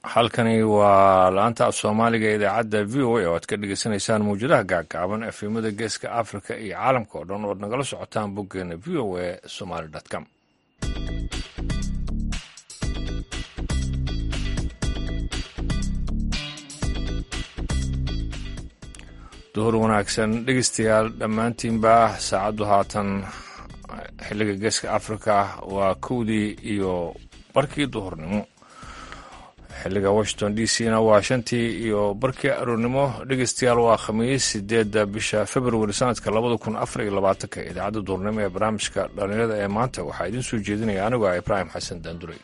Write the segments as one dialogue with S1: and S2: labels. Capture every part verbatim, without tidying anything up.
S1: halkani waa la-anta af soomaaliga ee idaacadda v o a oo aad ka dhegeysanaysaan mawjadaha gaagaaban efemada geeska africa iyo caalamka oo dhan oad nagala socotaan boggeena v o a somaly com duhur wanaagsan dhegeystayaal dhammaantiinba saacaddu haatan xilliga geeska africa waa kowdii iyo barkii duhurnimo, xilliga washington d c na waa shantii iyo barkii aroornimo. dhegeystayaal waa khamiis sideedda bisha februari sanadka labada kun afar iyo labaatanka. idaacadda duhurnimo ee barnaamijka dhalinyarada ee maanta waxaa idiin soo jeedinaya anigu ah ibraahim xasan daanduray.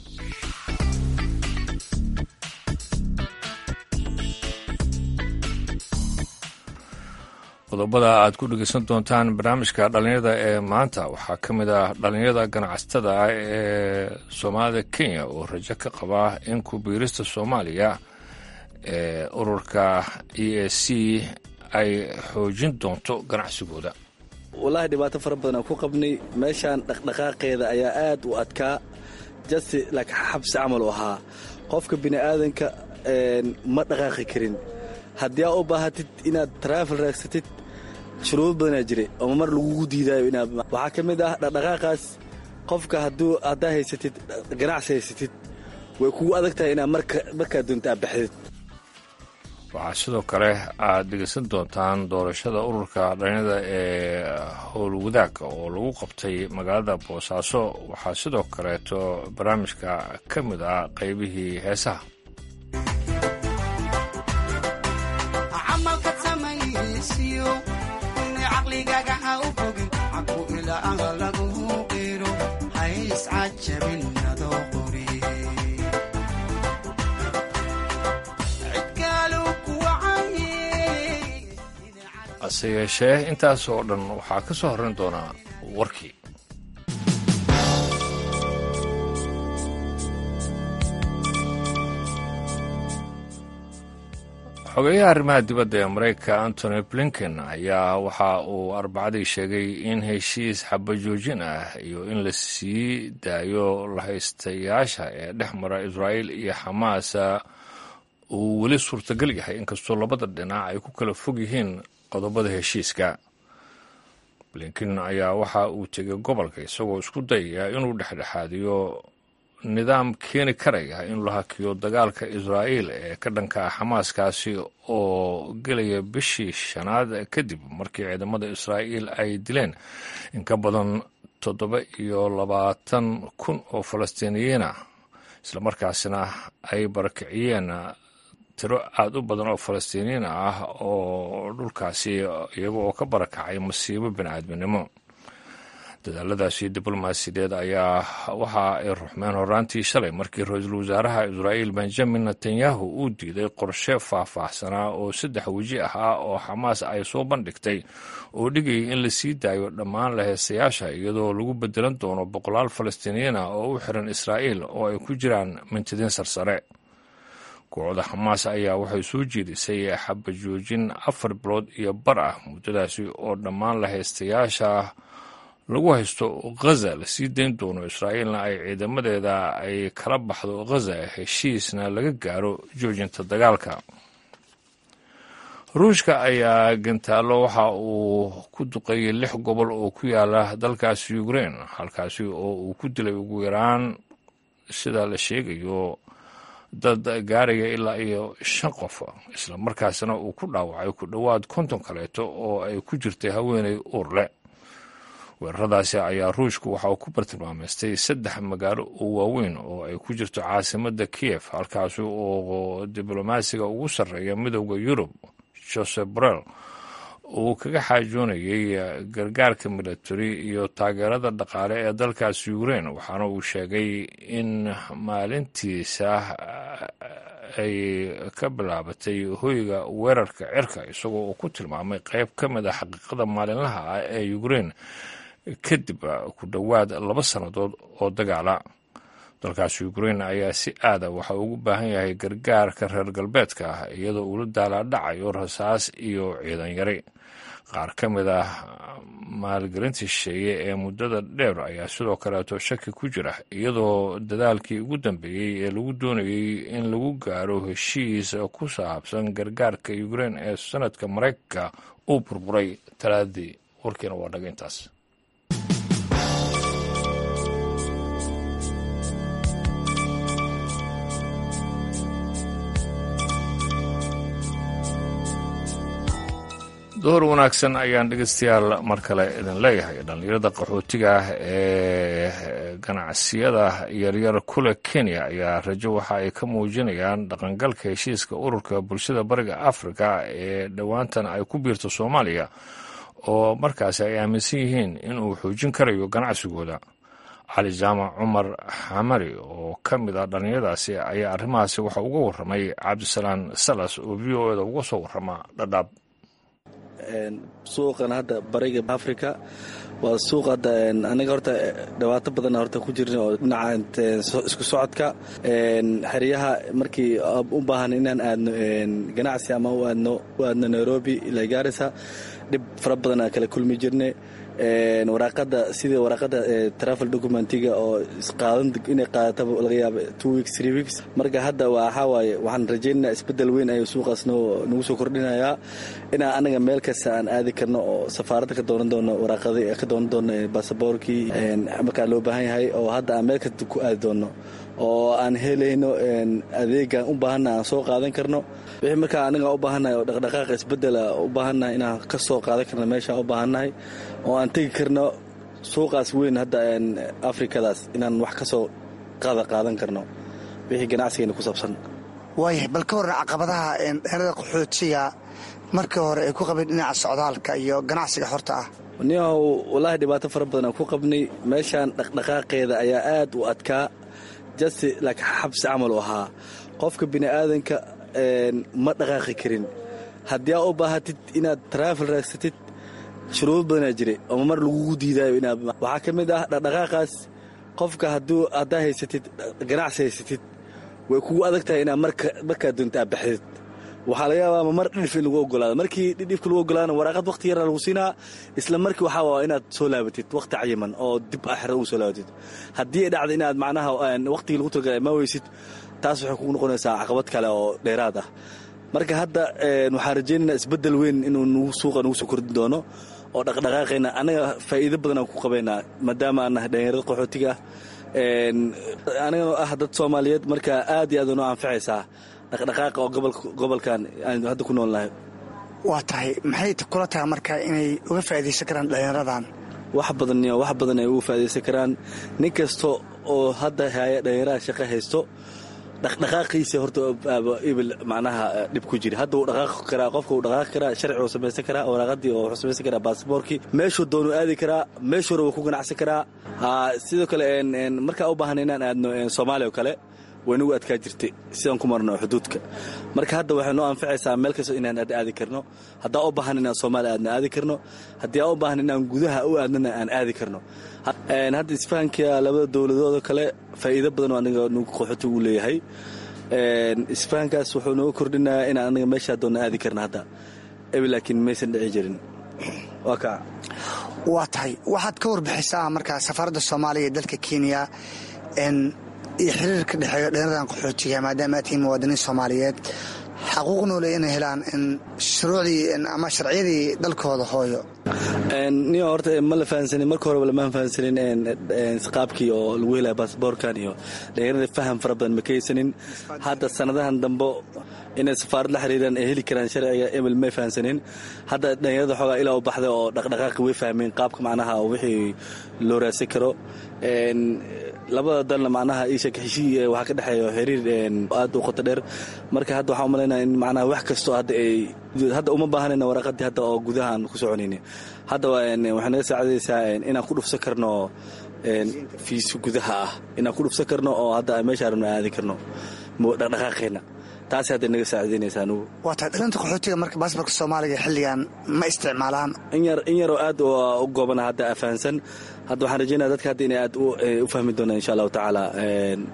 S1: qodobada aad ku dhegeysan doontaan barnaamijka dhalinyarada ee maanta waxaa ka mid ah dhalinyarada ganacsatada ah ee soomaalida kenya oo rajo ka qaba in ku biirista soomaaliya ee ururka e a c ay xoojin doonto ganacsigooda.
S2: wallaahi dhibaato fara badan aan ku qabnay meeshaan dhaqdhaqaaqeeda ayaa aad u adkaa, jasti like xabsi camal u ahaa. qofka bini'aadanka ma dhaqaaqi karin. haddii aa u baahatid inaad taraafil raagsatid shuruud badanaa jiray oo mar lagugu diidaayo inaad waxaa ka mid ah dhaqdhaqaaqaas. qofka hadduu haddaa haysatid ganacsi haysatid way kugu adag tahay inaad markaa doonta aad baxdid.
S1: waxaa sidoo kale aad dhegeysan doontaan doorashada ururka dhalinyarada ee howlwadaagga oo lagu qabtay magaalada boosaaso. waxaa sidoo kaleeto barnaamijka ka mid ah qaybihii heesaha. hase yeeshee intaas oo dhan waxaa ka soo horrayn doonaa warkii. xogeyaha arrimaha dibadda ee maraykanka antony blinken ayaa waxa uu arbacadii sheegay in heshiis xabajoojin ah iyo in la sii daayo lahaystayaasha ee dhex mara israa'iil iyo xamaas uu weli suurtagal yahay inkastoo labada dhinac ay ku kala fog yihiin qodobada heshiiska. blinken ayaa waxa uu tegay gobolka isagoo isku dayaya inuu dhexdhexaadiyo nidaam keeni karaya in la hakiyo dagaalka israa'iil ee ka dhanka ah xamaaskaasi oo gelaya bishii shanaad kadib markii ciidamada israa'iil ay dileen in ka badan toddoba iyo labaatan kun oo falastiiniyiin ah islamarkaasina ay barakiciyeen tiro aad u badan oo falastiiniyiin ah oo dhulkaasi iyaga oo ka barakacay masiibo bini'aadminimo. dadaaladaasi diblomaasiyadeed ayaa waxa ay ruxmeen horaantii shalay markii ra-iisul wasaaraha israa'iil benjamin netanyahu uu diiday qorshe faahfaahsanaa oo saddex weji ahaa oo xamaas ay soo bandhigtay oo dhigayay in la sii daayo dhammaan laheystayaasha iyadoo lagu bedelan doono boqolaal falastiiniyiin ah oo u xiran israa'iil oo ay ku jiraan mintidiin sarsare. kooxda xamaas ayaa waxay soo jeedisay xabajoojin afar bilood iyo bar ah muddadaasi oo dhammaan laheystayaasha lagu haysto ghaza la sii dayn doono israa'iilna ay ciidamadeeda ay kala baxdo ghaza heshiisna laga gaaro joojinta dagaalka. ruushka ayaa gantaallo waxa uu ku duqeeyey lix gobol oo ku yaala dalkaasi ukrain, halkaasi oo uu ku dilay ugu yaraan sida la sheegayo dad gaaraya ilaa iyo shan qof, isla markaasna uu ku dhaawacay ku dhowaad konton kaleeto oo ay ku jirtay haweenay uur leh. weeraradaasi ayaa ruushku waxa uu ku bartilmaameystay saddex magaalo oo waaweyn oo ay ku jirto caasimadda kiev, halkaasi oo diblomaasiga ugu sarreeya midowda yurub josep borrell uu kaga xaajoonayay gargaarka militari iyo taageerada dhaqaale ee dalkaasi ukrain. waxaana uu sheegay in maalintiisa ay ka bilaabatay hoyga weerarka cirka, isagoo uu ku tilmaamay qayb ka mid a xaqiiqada maalinlaha ah ee ukrain kadib ku dhowaad laba sannadood oo dagaala. dalkaasi ukrain ayaa si aada waxa ugu baahan yahay gargaarka reer galbeedka ah iyadoo uula daalaadhacayo rasaas iyo ciidan yari. qaar ka mid ah maalgelinta shisheeye ee muddada dheer ayaa sidoo kaleeto shaki ku jira iyadoo dadaalkii ugu dambeeyey ee lagu doonayey in lagu gaaro heshiis ku saabsan gargaarka ukrain ee sanadka maraykanka uu burburay talaadii. warkiina waa dhaga intaas. door wanaagsan ayaan dhegeystayaal mar kale idin leeyahay. dhallinyarada qaxootiga ah ee ganacsiyada yaryar kule Kenya ayaa rajo waxa ay ka muujinayaan dhaqangalka heshiiska ururka bulshada bariga Afrika ee dhowaantan ay ku biirto Soomaaliya oo markaasi ay aaminsan yihiin inuu xoojin karayo ganacsigooda. cali jaamac cumar xamari oo ka mid ah dhallinyaradaasi ayaa arrimahaasi waxa uga warramay cabdisalaan salas oo v o eda uga soo warrama Dhadhaab.
S2: suuqan hadda bariga Afrika waa suuq hadda aniga horta dhibaato badan horta ku jirna oo dhinaca isku socodka xeryaha markii u baahan inaan aadno ganacsi ama u aadno u aadno Nairobi ilaa Garissa dib fara badan kala kulmi jirnay. waraaqada sida waraaqada travel documentiga oo isqaadan inay qaadato laga yaabo two weeks three weeks marka hadda waxa waaye waxaan rajaynaynaa isbedel weyn ay suuqaasna nagu soo kordhinayaa in anaga meel kasta aan aadi karno oo safaaradda ka doonan doono waraaqada ka doonan doono baasaboorkii marka loo baahan yahay oo hadda aan meel kasta ku aadi doono oo aan helayno adeegan u baahanna aan soo qaadan karno wixii markaa anaga u baahannahay oo dhaqdhaqaaqa isbedela u baahannahay inaan ka soo qaadan karno meesha u baahannahay oo aan tegi karno suuqaas weyn hadda Afrikadaas inaan wax ka soo qaada qaadan karno wixii ganacsigeena ku saabsan.
S3: waayahay bal ka warran caqabadaha dhallinyarada qaxootiga markii hore ay ku qabeen dhinaca socdaalka iyo ganacsiga xorta ah.
S2: niyow wallaahi dhibaato fara badan aan ku qabnay meeshaan dhaqdhaqaaqeeda ayaa aad u adkaa jasi laakiin xabsi camal u ahaa qofka bini'aadanka ma dhaqaaqi karin haddii aa u baahatid inaad travel raagsatid shuruud badanaa jiray oo mar lagugu diidaayo inaad waxaa ka mid ah dhaqdhaqaaqaas qofka hadduu haddaa haysatid ganacsi haysatid way kugu adag tahay inaad markaa doonta aad baxdid waxaa laga yaabaa mar dhidhif in lagu ogolaado markii dhidhifka lagu ogolaana waraaqad waqti yaraa lagu siinaa isla markii waxaa waa inaad soo laabatid waqti cayiman oo dib aaxira ugu soo laabatid haddii ay dhacda inaad macnaha waqtigii lagu talagalay ma weysid taas waxay kugu noqonaysaa caqabad kale oo dheeraad ah marka hadda waxaan rajaynaynaa isbeddel weyn inuu nagu suuqa nagu soo kordhin doono oo dhaqdhaqaaqayna anaga faa'iido badan aan ku qabaynaa maadaama aan nahay dhallinyarada qaxootiga ah anigana ah dad Soomaaliyeed marka aad iyo aad noo anfacaysaa dhaqdhaqaaqa oo gobolkan aan hadda ku noolnahay.
S3: waa tahay maxay kula tahay marka inay uga faa'iidaysan karaan dhallinyaradan?
S2: wax badan iyo wax badan ay uga faa'iidaysan karaan nin kasta oo hadda haya dhallinyarada shaqo haysto dhaqdhaqaaqiisa horta ibil macnaha dhib ku jira hadda uu dhaqaaqi karaa qofka uu dhaqaaqi karaa sharci uu samaysan karaa waraaqadii oo samaysan karaa baasaboorkii meeshuu doono aadi karaa meeshuu rabo ku ganacsan karaa sidoo kale markaa u baahan inaan aadno Soomaaliya oo kale waynagu adkaa jirtay sidaan ku marno xuduudka marka hadda waxay noo anfacaysaa meel kasta inaan aadi karno haddaa u baahan inaan Soomaaliya aadna aadi karno haddii aan u baahan inaan gudaha u aadnana aan aadi karno hadda isfahanka labada dowladooda kale faa'iido badan oo aniga nagu qaxooti u leeyahay isfahankaas wuxuu noo kordhinayaa in aniga meesha doona aadi karno hadda ebi laakiin maysan dhici jirin. waa ka
S3: waa tahay waxaad ka warbixisaa markaa safaaradda Soomaaliya ee dalka Kenya iyo xiriirka dhexeeya dhallinyaradan qaxootiga maadaama ay tihiin muwaadiniin Soomaaliyeed xaquuqna u leeyahay inay helaan shuruucdii ama sharciyadii dalkooda hooyo.
S2: niyo horta ma la fahansanin marka hore lama fahansanin qaabkii oo lagu helay baasaboorkan iyo dhallinyarada faham fara badan ma kaysanin hadda sanadahan dambe inay safaarad la xiriiraan ay heli karaan sharciga emil ma fahansanin hadda dhallinyarada xoogaa ilaa u baxday oo dhaqdhaqaaqi way fahmeen qaabka macnaha wixii loo raadsan karo labada dalna macnaha isha heshiis waxa ka dhaxeeyo xiriir aad u qoto dheer marka hadda waxaan u maleynayaa in macnaha wax kasto hadda ay hadda uma baahanayna waraaqadii hadda oo gudahan ku soconayna hadda waxay naga saacidaysaa inaan ku dhufsan karno fiis gudaha ah inaan ku dhufsan karno oo hadda meesha aan aadi karno dhaqdhaqaaqeena taas hadda naga saacidaynaysaa nugu.
S3: waa tahay dhalinta qaxootiga marka baasaboorka Soomaaliga xilligan ma isticmaalaan
S2: in yar in yar oo aad u goobana hadda afahansan hadda waxaan rajaynayaa dadka hadda inay aad u fahmi doonaan insha Allah taala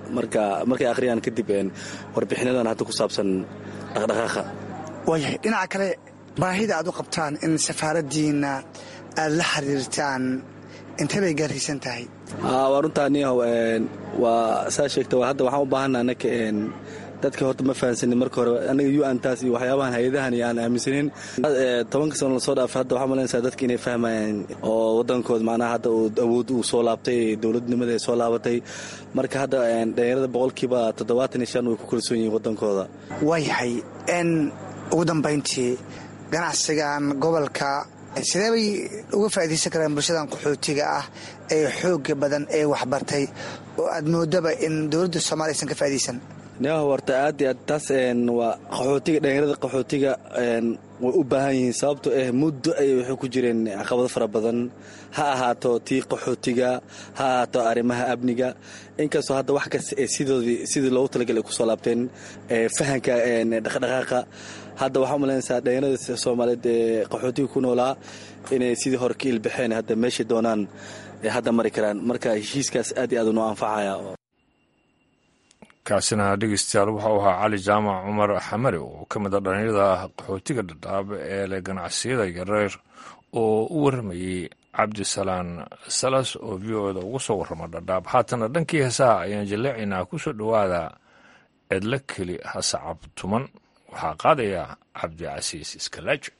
S2: marka markay akhriyaan kadib warbixinadan hadda ku saabsan dhaqdhaqaaqa.
S3: waayahay dhinaca kale baahida aad u qabtaan in safaaraddiinna aad la xiriirtaan intee bay gaarsiisan tahay?
S2: waa runtaaniyahow waa saa sheegta hadda waxaan u baahanna annaka dadka horta ma fahansanin marka hore annaga u n taas iyo waxyaabahan hay-adahan iyo aan aaminsanin tobanka sano lasoo dhaafay hadda waxaa malanaysaa dadka inay fahmayaan oo waddankooda macnaha hadda uu awood uu soo laabtay dowladnimada ay soo laabatay marka hadda dhalinyarada boqolkiiba toddobaatan iyo shan way ku kalsoon yihiin waddankooda.
S3: waayahay n ugu dambayntii ganacsigan gobolka sidee bay uga faa'iidaysan karaan bulshadan qaxootiga ah ee xoogga badan ee waxbartay oo aad moodaba in dowladda soomaaliya aysan ka faa'iidaysan?
S2: neeho warta aad iyo aad taas waa qaxootiga dhalinyarada qaxootiga way u baahan yihiin sababtoo ah muddo ayay waxay ku jireen caqabado fara badan ha ahaato tii qaxootiga ha ahaato arrimaha amniga inkastoo hadda wax kasta ee sidoodii sidii loogu talagalay ku soo laabteen fahanka dhaqdhaqaaqa hadda waxaa umalaynaysaa dhalinyarada soomaaliyeed ee qaxootiga ku noolaa inay sidii hore ka ilbaxeen hadda meeshay doonaan hadda mari karaan marka heshiiskaas aad iyo aad unoo anfacaya.
S1: kaasina dhegeystayaal wuxuu ahaa cali jaamac cumar xamari oo ka mid a dhallinyarada qaxootiga dhadhaab ee leh ganacsiyada yareer oo u warramayey cabdisalaan salas oo v o da ugu soo warrama dhadhaab. haatana dhankii heesaha ayaan jaleecaynaa ku soo dhowaada edla keli hasacab tuman waxaa qaadaya cabdicasiis iskalaaji.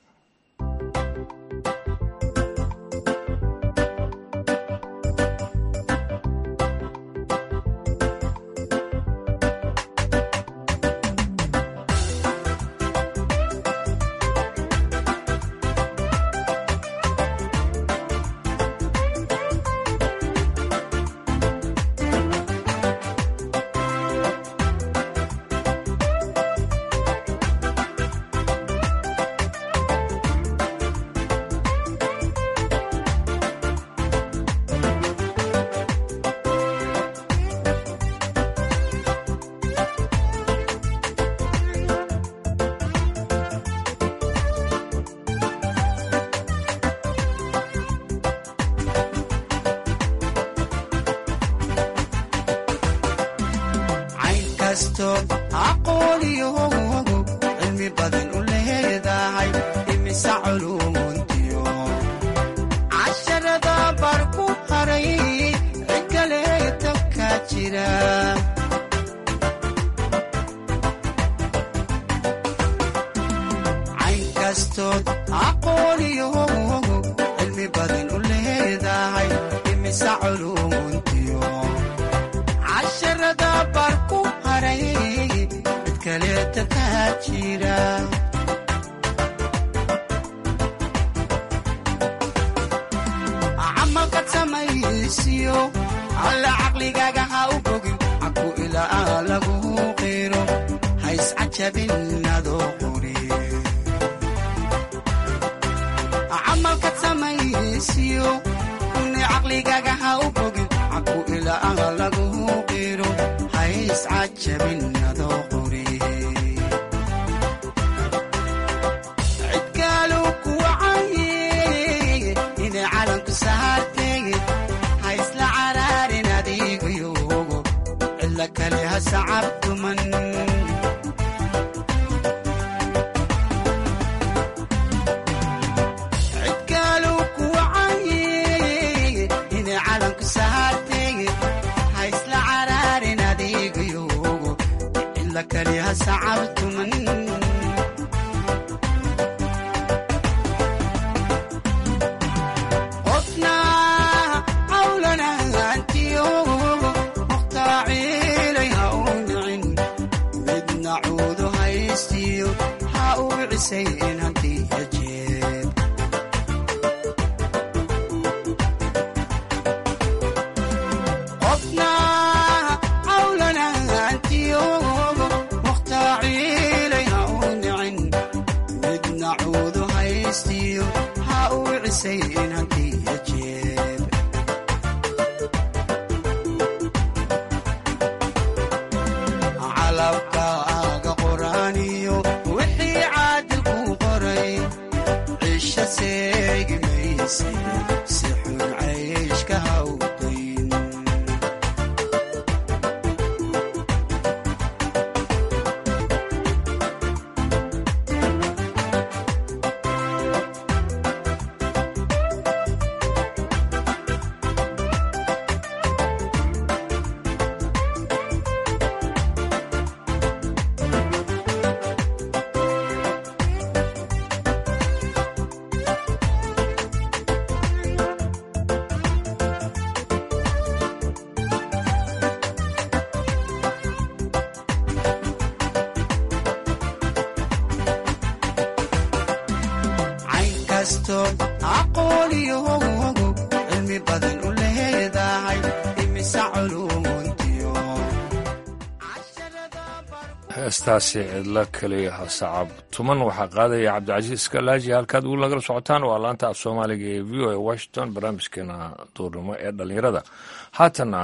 S1: heestaasi cidlo keliya sacab tuman waxaa qaadaya cabdicasiis kalaaji. halkaad ugu lagala socotaan waa laanta af soomaaliga ee v o a washington, barnaamijkeena duurnimo ee dhallinyarada. haatana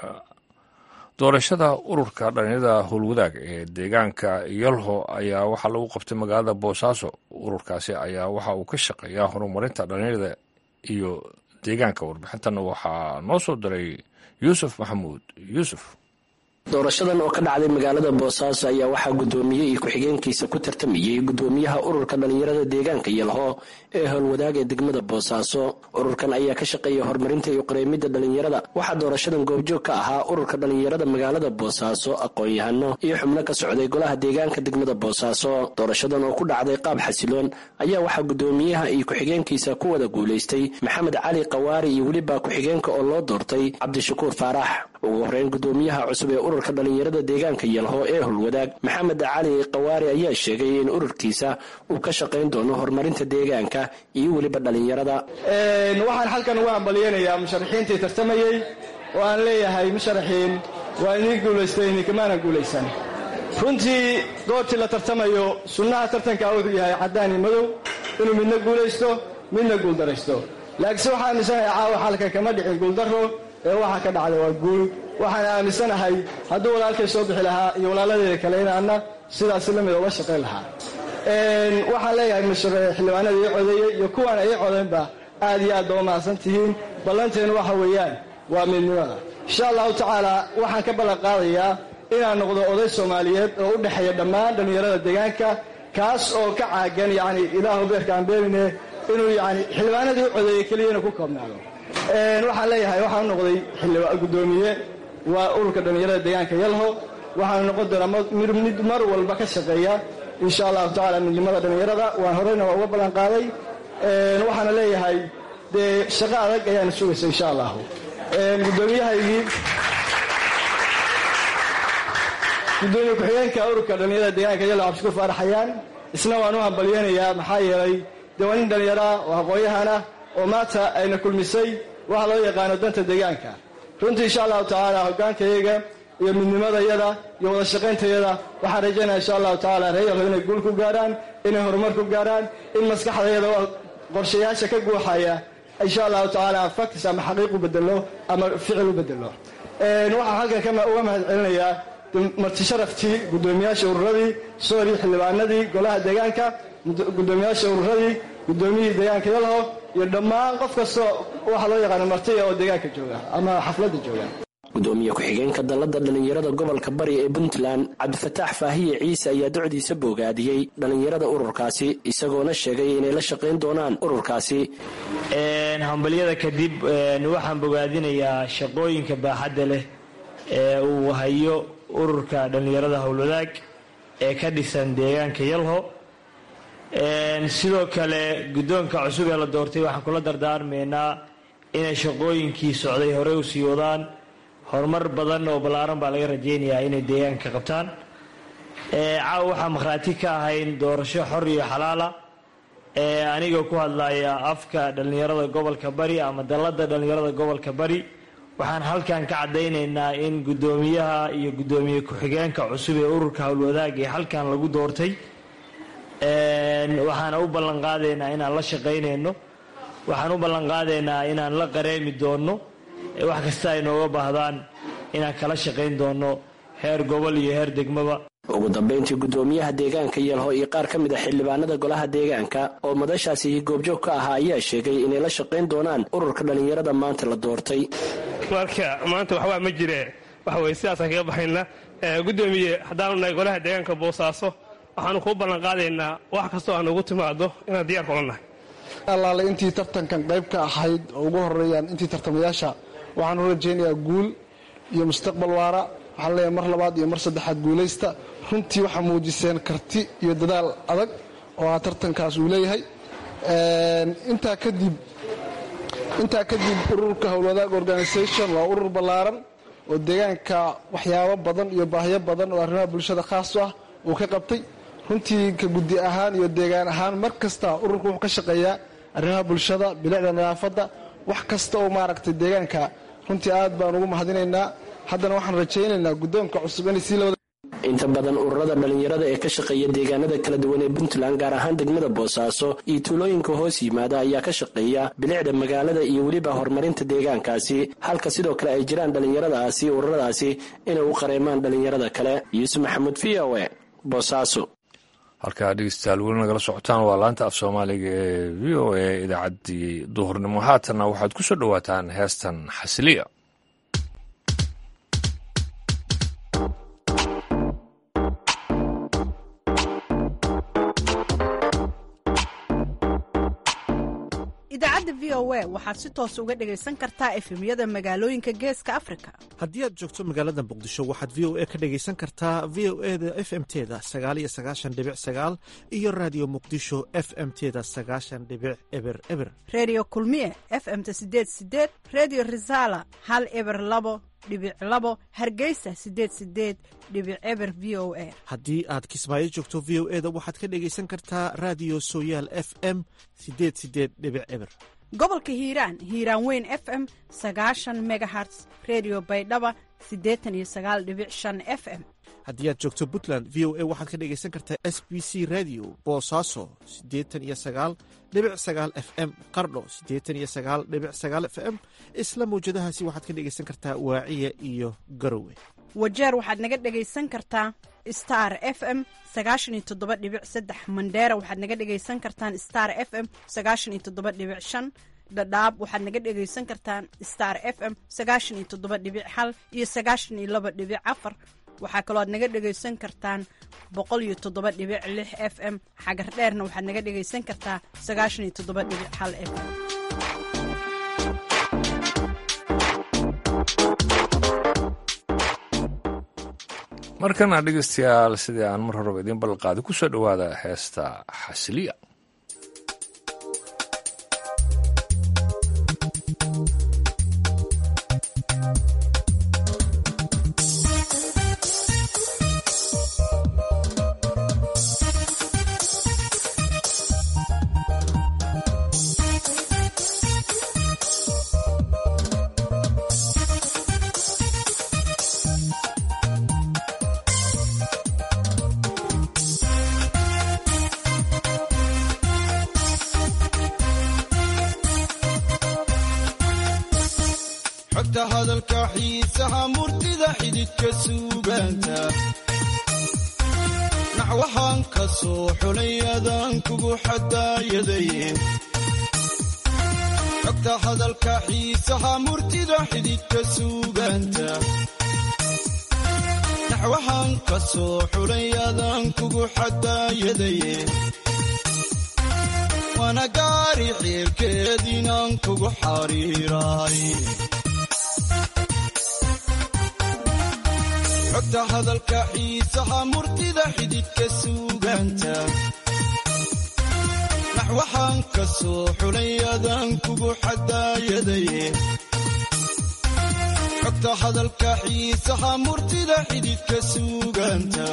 S1: doorashada ururka dhallinyarada howlwadaag ee deegaanka yalho ayaa waxaa lagu qabtay magaalada boosaaso. ururkaasi ayaa waxa uu ka shaqeeyaa horumarinta dhallinyarada iyo deegaanka. warbixintan waxaa noo soo diray yuusuf maxamuud yuusuf.
S4: doorashadan oo ka dhacday magaalada boosaaso ayaa waxaa guddoomiye iyo ku-xigeenkiisa ku tartamayey guddoomiyaha ururka dhallinyarada deegaanka yalho ee howlwadaag ee degmada boosaaso. ururkan ayaa ka shaqeeya horumarinta iyo qareemidda dhallinyarada. waxaa doorashadan goobjoog ka ahaa ururka dhallinyarada magaalada boosaaso, aqoon-yahano iyo xubno ka socday golaha deegaanka degmada boosaaso. doorashadan oo ku dhacday qaab xasiloon ayaa waxaa guddoomiyaha iyo ku-xigeenkiisa ku wada guulaystay maxamed cali qawaari iyo weliba ku-xigeenka oo loo doortay cabdishakuur faarax. ugu horeyn guddoomiyaha cusub ee ururka dhallinyarada deegaanka yalho ee howlwadaag maxamed cali qawaari ayaa sheegay in ururkiisa uu ka shaqayn doono horumarinta deegaanka iyo weliba dhallinyarada.
S5: waxaan halkan uga hambalyeynayaa musharaxiintii tartamayey oo aan leeyahay musharaxiin waa idin guulaystay idinkamaana guulaysan. runtii goortii la tartamayo sunnaha tartanka wuxuu yahay caddaani madow, inuu midna guulaysto midna guuldaraysto. laakiinse waxaan aaminsanahay caawa xalkan kama dhicin guuldarro ee waxaa ka dhacda waa guul. waxaan aaminsanahay hadduu walaalkay soo bixi lahaa iyo walaaladeeda kale inaanna sidaasi la mid uga shaqayn lahaa. waxaan leeyahay xildhibaanada ii codeeyey iyo kuwaana ii codaynba aad iyo aad ba u mahadsan tihiin. ballanteenu waxa weeyaan waa midnimada. insha allahu tacaala waxaan ka ballan qaadayaa inaan noqdo oday soomaaliyeed oo u dhexeeya dhammaan dhallinyarada deegaanka, kaas oo ka caagan yacni ilaahu beerkaan beemine inuu yacni xildhibaanadii u codeeyey keliyana ku koobnaado. waxaan leeyahay waxaan noqday guddoomiye waa ururka dhallinyarada deegaanka yalho. waxaanu noqon doonaa mid mar walba ka shaqeeya insha allahu tacaala midnimada dhallinyarada. waan horeyna waa uga ballan qaaday. waxaana leeyahay dee shaqo adag ayaana sugaysa insha allahu. gudoomiyahaygii gudoomiye ku-xigeenka ururka dhallinyarada deegaanka yalho cabdishakuur faarax xayaan, isna waan u hambalyeynayaa maxaa yeelay dee waa nin dhallinyara oo aqoon-yahana oo maanta ayna kulmisay waxa loo yaqaano danta deegaanka. runtii insha allahu tacaala hoggaankayaga iyo midnimadayada iyo wada shaqayntayada waxaan rajaynaya insha allahu tacaala reer yalho inay guul ku gaarhaan, inay horumar ku gaarhaan, in maskaxdayada qorshayaasha ka guuxaya insha allahu tacaala faktis ama xaqiiq u bedelo ama ficil u bedelo. waxaan halkan uga mahad celinayaa marti sharaftii guddoomiyaasha ururadii soori xildhibaanadii golaha deegaanka, guddoomiyaasha ururadii, guddoomiyihii deegaanka yalho iyo dhammaan qof kastoo waxa loo yaqaano martiya oo deegaanka jooga ama xafladda jooga.
S4: gudoomiye ku-xigeenka dallada dhallinyarada gobolka bari ee puntland cabdifataax faahiye ciise ayaa docdiisa boogaadiyey dhallinyarada ururkaasi, isagoona sheegay inay la shaqayn doonaan ururkaasi.
S6: hambalyada kadib waxaan bogaadinayaa shaqooyinka baaxadda leh ee uu hayo ururka dhallinyarada howlwadaag ee ka dhisan deegaanka yalho. sidoo kale guddoonka cusub ee la doortay waxaan kula dardaarmaynaa inay shaqooyinkii socday horey u sii wadaan. horumar badan oo ballaaran baa laga rajaynayaa inay deegaanka qabtaan. caawa waxaa makhraati ka ahayn doorasho xor iyo xalaala. anigoo ku hadlaya afka dhallinyarada gobolka bari ama dallada dhallinyarada gobolka bari, waxaan halkan ka caddaynaynaa in guddoomiyaha iyo guddoomiye ku-xigeenka cusub ee ururka howlwadaag ee halkan lagu doortay. waxaana u ballan qaadaynaa inaan la shaqaynayno. waxaan u ballan qaadaynaa inaan la qareemi doonno wax kasta ay nooga baahdaan, inaan kala shaqayn doonno heer gobol iyo heer degmaba.
S4: ugu dambayntii guddoomiyaha deegaanka yalho iyo qaar ka mid a xildhibaanada golaha deegaanka oo madashaasi goobjoog ka ahaa ayaa sheegay inay la shaqayn doonaan ururka dhallinyarada maanta la doortay.
S7: marka maanta waxbaa ma jire waxa weye sidaasaan kaga baxayna. guddoomiye haddaanu nahay golaha deegaanka boosaaso waxaanu kuu ballan qaadaynaa wax kastoo aan ugu timaado inaan diyaar kula nahay.
S8: allaale intii tartankan qayb ka ahayd oo ugu horeeyaan intii tartamayaasha waxaan u rajaynayaa guul iyo mustaqbal waara. waxaan leeyahay mar labaad iyo mar saddexaad guulaysta. runtii waxaa muujiseen karti iyo dadaal adag oo ah tartankaas uu leeyahay. intaa kadib intaa kadib ururka howlwadaag organisation waa urur ballaaran oo deegaanka waxyaabo badan iyo baahiyo badan oo arrimaha bulshada khaas ah uu ka qabtay. runtii ka guddi ahaan iyo deegaan ahaan mar kasta ururku wuxuu ka shaqeeyaa arrimaha bulshada, bilicda, nadaafadda, wax kasta oo maaragtay deegaanka. runtii aad baan ugu mahadinaynaa. haddana waxaan rajaynaynaa guddoonka cusub inay sii lawada.
S4: inta badan ururada dhallinyarada ee ka shaqeeya deegaanada kala duwan ee puntland gaar ahaan degmada boosaaso iyo tuulooyinka hoos yimaada ayaa ka shaqeeya bilicda magaalada iyo weliba horumarinta deegaankaasi halka sidoo kale ay jiraan dhallinyaradaasi ururadaasi inay u qareemaan dhallinyarada kale. yuusuf maxamuud v o e boosaaso.
S1: halkaa dhegeystayaal weli nagala socotaan waa laanta af soomaaliga ee v o e idaacaddii duhurnimo. haatanna waxaad ku soo dhowaataan heestan xasiliya.
S9: idaacadda v o e waxaad si toos uga dhegaysan kartaa efemyada magaalooyinka geeska afrika.
S10: haddii aad joogto magaalada muqdisho waxaad v o e ka dhegaysan kartaa v o eda f m teda sagaal iyo sagaashan dhibic sagaal iyo raadiyo muqdisho f m teda sagaashan dhibic eber eber.
S9: reediyo kulmiye f m-ta sideed sideed reediyo risaala hal eber labo dhibic labo hargeysa sideed sideed dhibic eber v o e.
S10: haddii aad kismaayo joogto v o eda waxaad ka dhegaysan kartaa raadiyo sooyaal f m sideed sideed dhibic eber.
S9: gobolka hiiraan hiiraan weyn f m sagaashan megaherts reediyo baydhaba siddeetan iyo sagaal dhibic shan f m.
S10: haddii aad joogto puntland v o a waxaad ka dhegaysan kartaa s b c radio boosaaso siddeetan iyo sagaal dhibic sagaal f m qardho siddeetan iyo sagaal dhibic sagaal f m isla mawjadahaasi waxaad ka dhegaysan kartaa waaciya iyo garowe.
S9: wajeer waxaad naga dhegaysan kartaa star f m sagaashan iyo toddoba dhibic saddex mandheera waxaad naga dhegaysan kartaan star f m sagaashan iyo toddoba dhibic shan dhadhaab waxaad naga dhegaysan kartaan star f m sagaashan iyo toddoba dhibic hal iyo sagaashan iyo laba dhibic afar. waxaa kaloo aad naga dhegaysan kartaan boqol iyo toddoba dhibic lix f m xagar dheerna waxaad naga dhegaysan kartaa sagaashan iyo toddoba dhibic hal f m.
S1: markana dhegeystayaal sidii aan mar horeba idiin ballanqaaday ku soo dhowaada heesta xasiliya.
S11: xogta hadalka xiisaha murtida xididka suugaanta naxwahaan ka soo xulay adaan kugu xadaayadaye xogta hadalka xiisaha murtida xididka suugaanta naxwahaan ka soo xulay adaan kugu xadaayadaye waana gaari xiilkeediinaan kugu xariiraay xogta hadalka xiisaha murtida xididka suugaanta naxwahaan ka soo xulay adaan kugu xadaayadaye xogta hadalka xiisaha murtida xididka suugaanta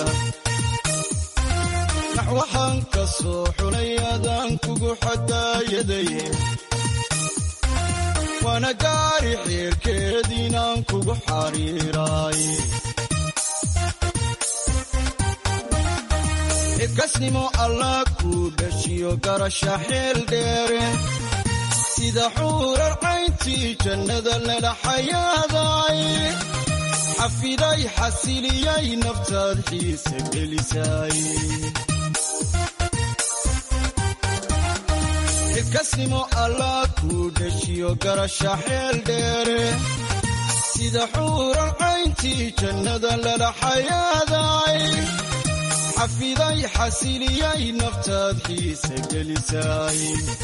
S11: naxwahaan ka soo xulay adaan kugu xadaayadaye waana gaari xiilkeediinaan kugu xariiraay ibkasnimo allah kuu dhashiyo garasha xeel dheere sida xuurar cayntii jannada lala xayaaday xafiday xasiliyay naftaad xiisa gelisay ibkasnimo allah kuu dhashiyo garasha xeel dheere sida xuurar cayntii jannada lala xayaaday xafiday xasiliyay naftaad xiisa gelisay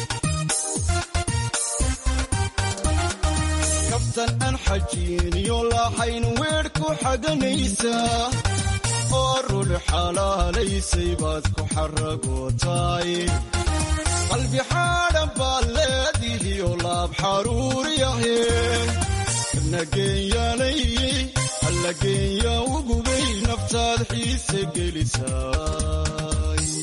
S11: kaftan aan xajiiniyo lahayn weer ku xaganaysaa oo rul xalaalaysay baad ku xaragootaay qalbi xaadhan baad leedihiyo laab xaruuriyahe nageenyaalayey allageenya ugubay naftaad xiisa gelisay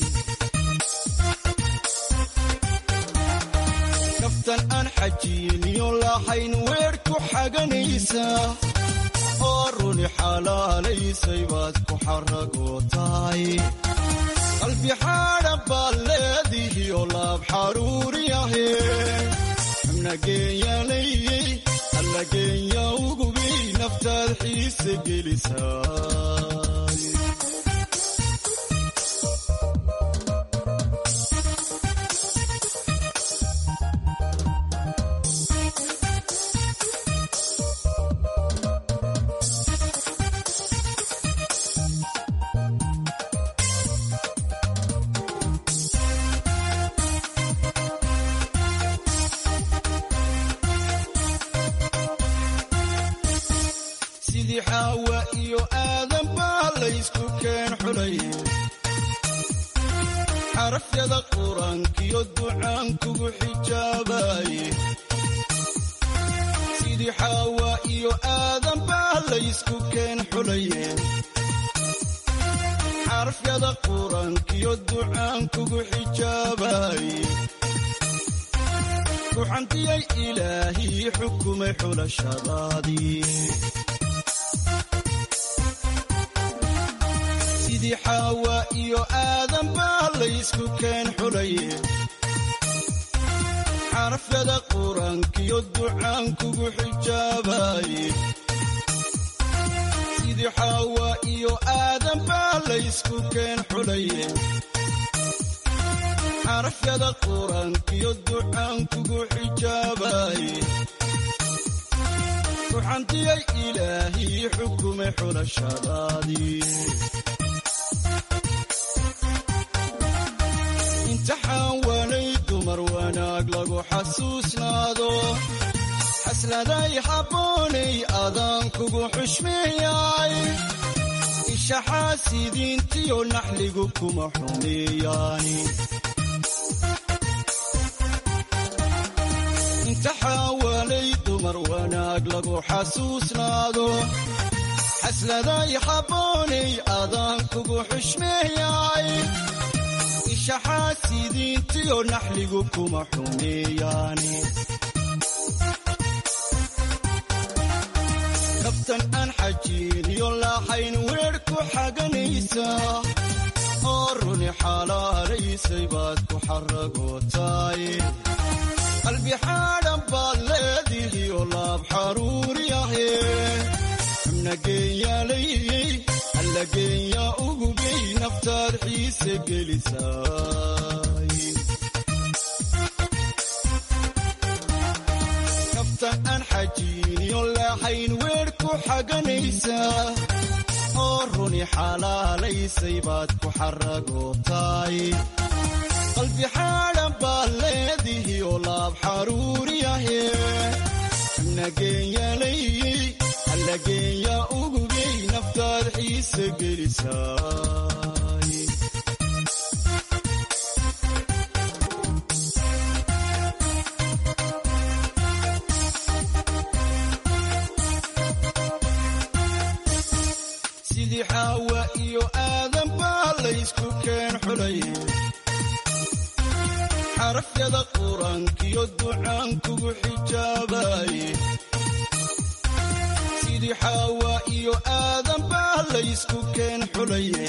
S11: kaftan aan xajiiniyo lahayn weer ku xaganaysaa oo runi xalaalaysay baad ku xaragootahay qalbi xaadhan baad leedihiyo laab xaruuriyahe xubnageeyalayey allageenya ugubay naftaad xiise gelisaay xaawa iyo aadan baa laysku keen xulay xarafyada qur-aankiyo ducaan kugu xijaabaye sidii xaawa iyo aadan baa laysku keen xulaye xarafyada qur-aankiyo ducaan kugu xijaabaye ruxantiyay ilaahii xukumay xulashadaadii sidii xaawa iyo aadan baa laysku keen xulaye xarafyada qur-aankiyo ducaan kugu xijaabaye sidii xaawa iyo aadan baa laysku keen xulaye xarafyada qur-aankiyo ducaan kugu xijaabaye ruxantiyay ilaahii xukumay xulashadaadii imtixaan waanay dumar wanaag lagu xasuusnaado xasladay habboonay adaan kugu xushmeeyay isha xaasidiintiyo naxligu kuma xumeeyaani imtixaan waanay dumar wanaag lagu xasuusnaado xasladay habboonay adaan kugu xushmeeyay xaasidiintiyo naxligu kuma xumeeyaani kabtan aan xajiiniyo laaxayn weer ku xaganaysa oo runi xalaalaysay baad ku xaragootaay qalbi xaadhan baad leedihiyo laab xaruuriyahe xubnageeyalayey allageenya ugubay naftaad xiise gelisaay kabtan aan xajiiniyo laaxayn weer ku xaganaysa oo runi xalaalaysay baad ku xaragootaay qalbi xaadhan baad leedihiyo laab xaruuriyahe xubnageeyalayey allageenya ugubay naftaad xiise gelisaay sidii xaawa iyo aadan baa laysku keen xulay xarafyada qur-aankiyo ducaan kugu xijaabaye sidii xaawa iyo aadan baa laysku keen xulaye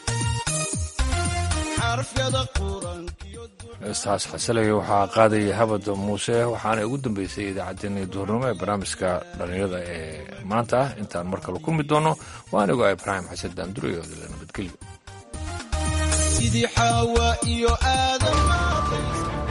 S11: xarafyada qur-aankiyo
S1: heestaas xasilaya waxaa qaadaya habada muuse waxaana ugu dambeysay idaacaddeenii duhurnimo ee barnaamijka dhallinyarada ee maanta ah intaan mar kale kulmi doono waa anigo ibraahim xasan daanduriyo odila nabadgelyo
S11: sidii xaawa iyo aadan